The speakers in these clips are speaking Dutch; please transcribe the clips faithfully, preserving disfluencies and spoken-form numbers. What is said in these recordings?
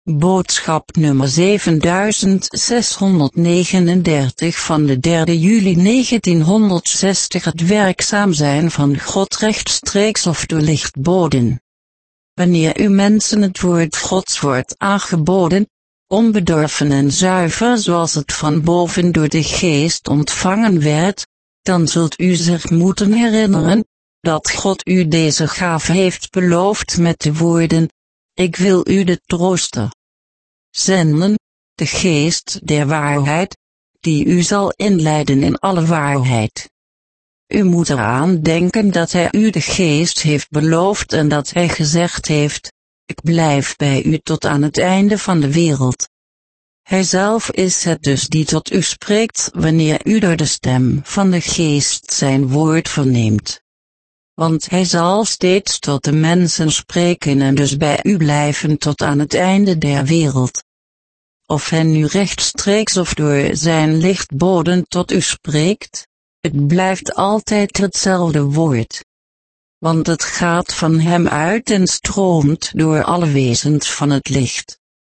Boodschap nummer zevenzeshonderdnegenendertig van de derde juli negentienhonderdzestig. Het werkzaam zijn van God rechtstreeks of door lichtboden. Wanneer u mensen het woord Gods wordt aangeboden, onbedorven en zuiver zoals het van boven door de Geest ontvangen werd, dan zult u zich moeten herinneren, dat God u deze gave heeft beloofd met de woorden: ik wil u de trooster zenden, de Geest der waarheid, die u zal inleiden in alle waarheid. U moet eraan denken dat hij u de Geest heeft beloofd en dat hij gezegd heeft: ik blijf bij u tot aan het einde van de wereld. Hij zelf is het dus die tot u spreekt wanneer u door de stem van de Geest zijn woord verneemt. Want hij zal steeds tot de mensen spreken en dus bij u blijven tot aan het einde der wereld. Of hij nu rechtstreeks of door zijn lichtboden tot u spreekt, het blijft altijd hetzelfde woord. Want het gaat van hem uit en stroomt door alle wezens van het licht.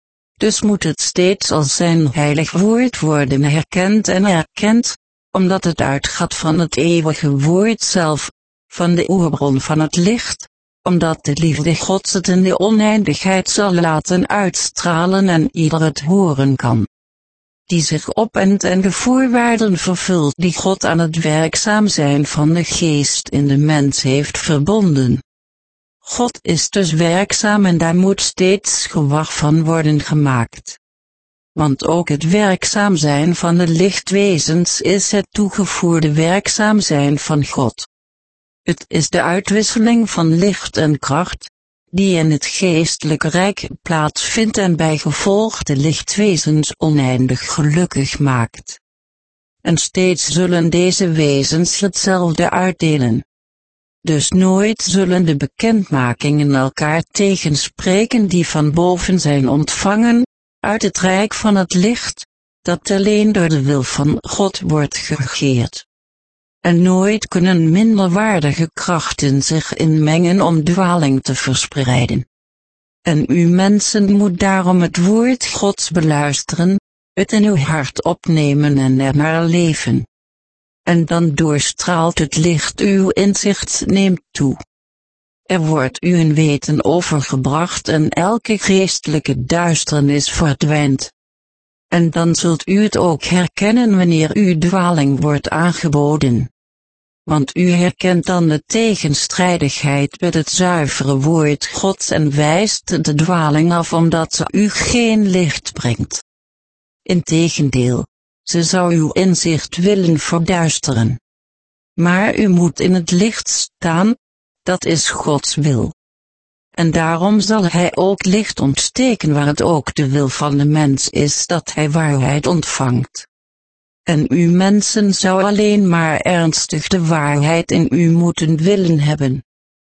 Dus moet het steeds als zijn heilig woord worden herkend en erkend, omdat het uitgaat van het eeuwige woord zelf, van de oerbron van het licht, omdat de liefde Gods het in de oneindigheid zal laten uitstralen en ieder het horen kan. Die zich opent en de voorwaarden vervult die God aan het werkzaam zijn van de Geest in de mens heeft verbonden. God is dus werkzaam en daar moet steeds gewag van worden gemaakt. Want ook het werkzaam zijn van de lichtwezens is het toegevoegde werkzaam zijn van God. Het is de uitwisseling van licht en kracht, die in het geestelijke rijk plaatsvindt en bijgevolg de lichtwezens oneindig gelukkig maakt. En steeds zullen deze wezens hetzelfde uitdelen. Dus nooit zullen de bekendmakingen elkaar tegenspreken die van boven zijn ontvangen, uit het rijk van het licht, dat alleen door de wil van God wordt geregeerd. En nooit kunnen minderwaardige krachten zich inmengen om dwaling te verspreiden. En u mensen moet daarom het woord Gods beluisteren, het in uw hart opnemen en ernaar leven. En dan doorstraalt het licht uw inzicht neemt toe. Er wordt u een weten overgebracht en elke geestelijke duisternis verdwijnt. En dan zult u het ook herkennen wanneer u dwaling wordt aangeboden. Want u herkent dan de tegenstrijdigheid met het zuivere woord Gods en wijst de dwaling af omdat ze u geen licht brengt. Integendeel, ze zou uw inzicht willen verduisteren. Maar u moet in het licht staan, dat is Gods wil. En daarom zal hij ook licht ontsteken waar het ook de wil van de mens is dat hij waarheid ontvangt. En u mensen zou alleen maar ernstig de waarheid in u moeten willen hebben.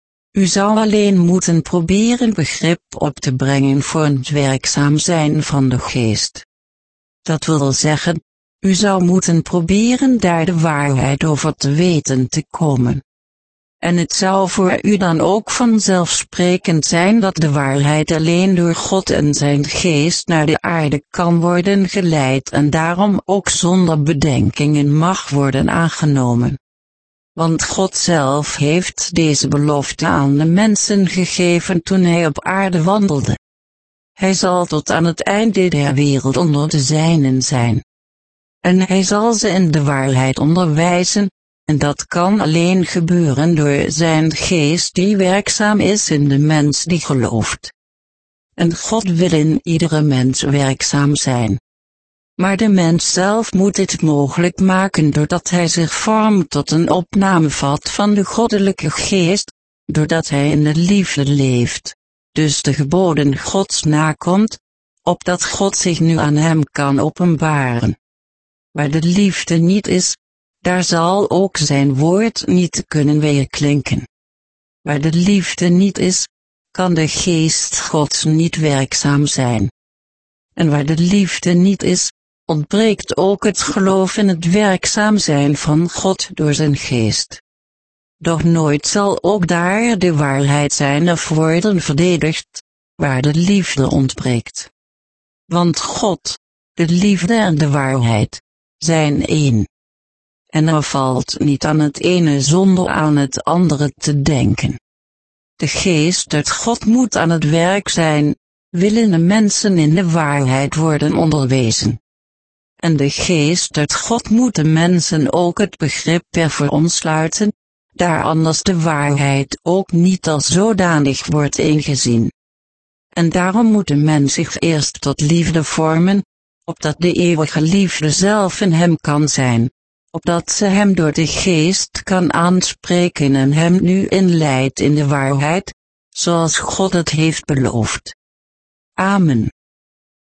U zou alleen moeten proberen begrip op te brengen voor het werkzaam zijn van de Geest. Dat wil zeggen, u zou moeten proberen daar de waarheid over te weten te komen. En het zou voor u dan ook vanzelfsprekend zijn dat de waarheid alleen door God en zijn Geest naar de aarde kan worden geleid en daarom ook zonder bedenkingen mag worden aangenomen. Want God zelf heeft deze belofte aan de mensen gegeven toen hij op aarde wandelde. Hij zal tot aan het einde der wereld onder de zijnen zijn. En hij zal ze in de waarheid onderwijzen. En dat kan alleen gebeuren door zijn Geest die werkzaam is in de mens die gelooft. En God wil in iedere mens werkzaam zijn. Maar de mens zelf moet dit mogelijk maken doordat hij zich vormt tot een opnamevat van de goddelijke Geest, doordat hij in de liefde leeft, dus de geboden Gods nakomt, opdat God zich nu aan hem kan openbaren. Waar de liefde niet is, daar zal ook zijn woord niet kunnen weerklinken. Waar de liefde niet is, kan de Geest Gods niet werkzaam zijn. En waar de liefde niet is, ontbreekt ook het geloof in het werkzaam zijn van God door zijn Geest. Doch nooit zal ook daar de waarheid zijn of worden verdedigd, waar de liefde ontbreekt. Want God, de liefde en de waarheid, zijn één. En er valt niet aan het ene zonder aan het andere te denken. De geest uit God moet aan het werk zijn, willen de mensen in de waarheid worden onderwezen. En de geest uit God moet de mensen ook het begrip ervoor ontsluiten, daar anders de waarheid ook niet als zodanig wordt ingezien. En daarom moet de mens zich eerst tot liefde vormen, opdat de eeuwige liefde zelf in hem kan zijn, opdat ze hem door de geest kan aanspreken en hem nu inleidt in de waarheid, zoals God het heeft beloofd. Amen.